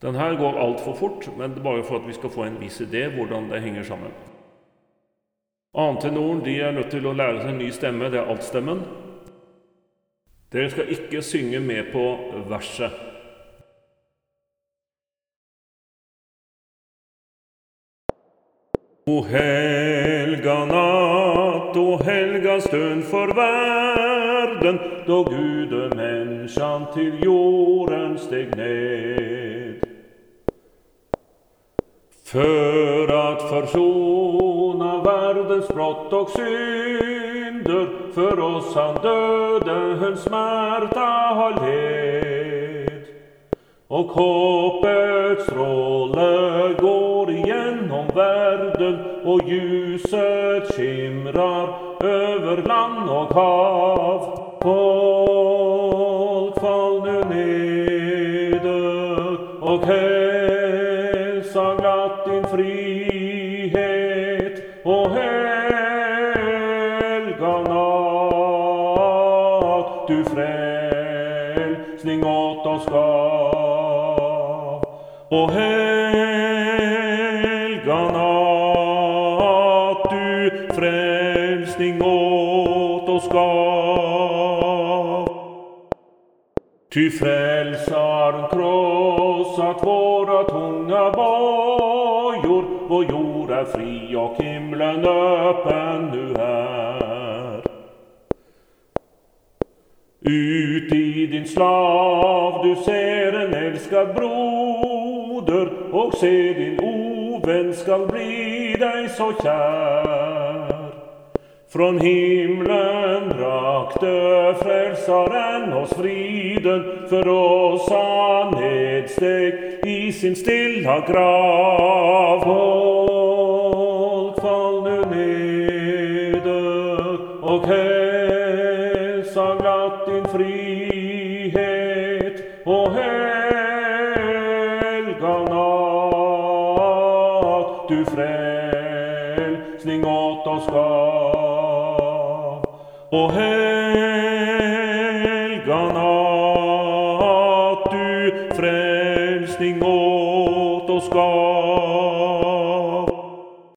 Den her går alt for fort, men bare for at vi skal få en viss idé hvordan det henger sammen. Annentenoren de er nødt til å lære seg en ny stemme, det er altstemmen. Dere skal ikke synge med på verset. O helga natt, o helga stund for verden, da gudemensjan til jorden steg ned. For at forsona verdens brott og synder, for oss han dødens smerta har led. Og håpets stråle går igjennom verden, og ljuset skimrar over land og hav. Folk fall nu nede, og hälsa glatt din frihet, og helga natt, du frelsning åt oss gav. Og helga natt, du frelsning åt oss gav. Ty frälsaren krossat våra tunga bojor, vår jord är fri och himlen öppen nu här. Ut i din slav du ser en älskad broder, och se din ovän skall bli dig så kär. Från himlen rakte frälsaren oss friden, för oss han nedsteg i sin stilla grav. Folk fall nu neder, och hälsa glatt din frihet, och helga natt, du frälsning åt oss gav. Och helga natt, du frälsning åt oss gav.